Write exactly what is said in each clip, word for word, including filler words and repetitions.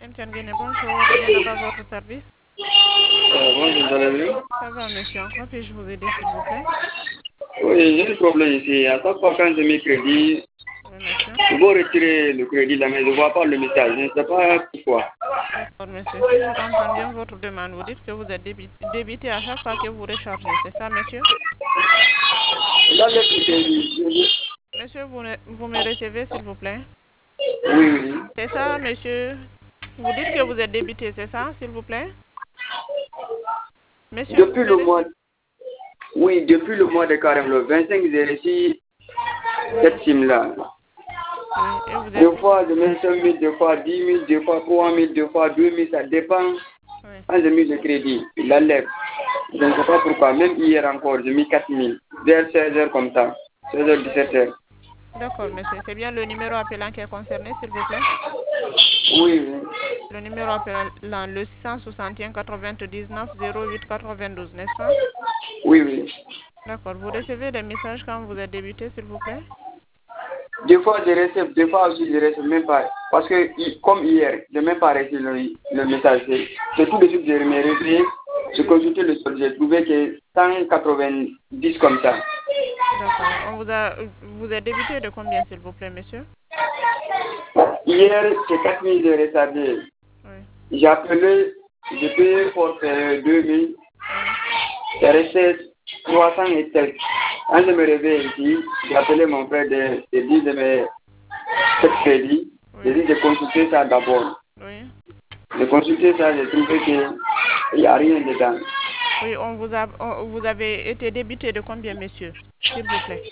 Etienne Guéné, bonjour. Bien là-bas, votre service. Euh, bonjour, vous allez bien? Ça va, monsieur. En quoi puis-je vous aider, s'il vous plaît? Oui, j'ai un problème ici. À chaque fois quand je mets crédit, Oui, monsieur. je veux retirer le crédit là, mais je ne vois pas le message. Je ne sais pas pourquoi. D'accord, monsieur. Si je comprends bien votre demande, vous dites que vous êtes débit- débité à chaque fois que vous rechargez. C'est ça, monsieur? Là, le crédit, Monsieur, vous, ne- vous me recevez, s'il vous plaît? oui, oui. C'est ça, monsieur? Vous dites que vous êtes débité, c'est ça, s'il vous plaît? Monsieur, vous Depuis me le mois, recevez? oui, depuis le mois de carême, le vingt-cinq, j'ai reçu Oui, cette sim-là. oui. Et vous êtes Deux toujours... fois, je mets cinq mille, deux fois dix mille, deux fois trois mille, deux fois deux mille, ça dépend. Oui. Quand je mets le crédit, il enlève. Je ne sais pas pourquoi. Même hier encore, j'ai mis quatre mille. Vers seize heures comme ça. seize heures, dix-sept heures. D'accord, monsieur. C'est bien le numéro appelant qui est concerné, s'il vous plaît? Oui, oui. Le numéro appelant le six cent soixante et un quatre-vingt-dix-neuf zéro huit quatre-vingt-douze, n'est-ce pas? Oui, oui. D'accord. Vous recevez des messages quand vous êtes débuté, s'il vous plaît? Des fois, je reçois, des fois aussi, je reçois même pas. Parce que, i- comme hier, je n'ai même pas reçu le, le message. C'est c'est tout de suite, je me réveillé, j'ai consulté le solde, j'ai trouvé que cent quatre-vingt-dix comme ça. D'accord. On vous a, vous êtes débuté de combien, s'il vous plaît, monsieur? Hier, c'est quatre mille de rechargé. Oui. J'ai appelé, j'ai payé pour faire deux mille, Oui. c'est resté trois cents et quelques. Quand je me réveille ici, j'ai appelé mon frère de, de dire de me faire crédit. J'ai Oui. dit de consulter ça d'abord. Oui. J'ai consulté ça, j'ai trouvé qu'il n'y a rien dedans. Oui, on vous a, on- vous avez été débité de combien, monsieur? S'il vous plaît.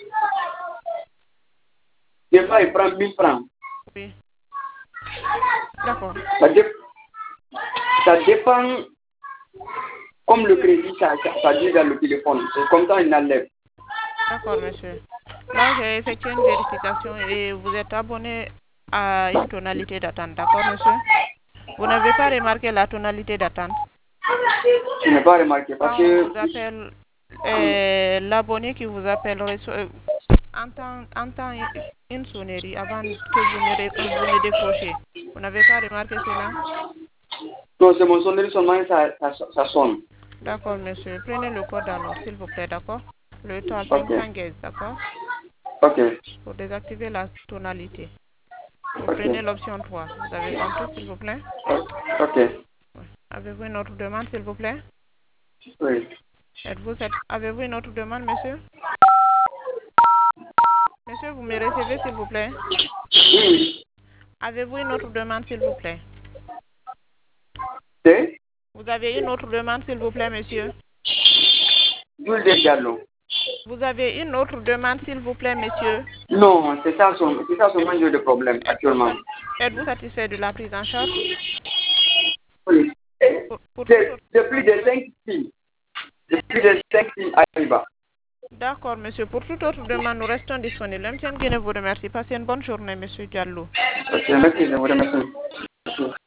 Des fois, il prend mille francs. Oui. D'accord. Ça, dé- ça dépend, comme le crédit, ça, ça, ça dit dans le téléphone. C'est comme ça, il enlève. D'accord, monsieur. Là, j'ai effectué une vérification et vous êtes abonné à une tonalité d'attente. D'accord, monsieur? Vous n'avez pas remarqué la tonalité d'attente? Je n'ai pas remarqué parce Quand on que, vous appelle, euh, l'abonné qui vous appelle reçoit- euh, entend, entend une sonnerie avant que vous ne, ré- vous ne décrochez. Vous n'avez pas remarqué cela? non, c'est mon sonnerie seulement, ça, ça, ça sonne. D'accord, monsieur. Prenez le code alors, s'il vous plaît, d'accord? Le temps Ok, cinq cent quinze, d'accord? ok, Pour désactiver la tonalité. Vous ok, prenez l'option trois. Vous avez compris, s'il vous plaît? ok, Oui. Avez-vous une autre demande, s'il vous plaît? oui. Êtes-vous sat- Avez-vous une autre demande, monsieur? Monsieur, vous me recevez, s'il vous plaît? Oui, oui. Avez-vous une autre demande, s'il vous plaît? C'est Vous avez une autre demande, s'il vous plaît, monsieur? Jules de Diallo. Vous avez une autre demande, s'il vous plaît, monsieur? Non, c'est ça son, c'est ça son jeu de problème Êtes-vous actuellement. sat- Êtes-vous satisfait de la prise en charge? Oui. Pour, pour toute C'est autre c'est plus demande. de cinq filles. C'est plus de cinq filles à Riba. D'accord, monsieur. Pour toute autre demande, nous restons disponibles. M T N Guinée vous remercie. Passez une bonne journée, monsieur Diallo. Ok, merci, je vous remercie.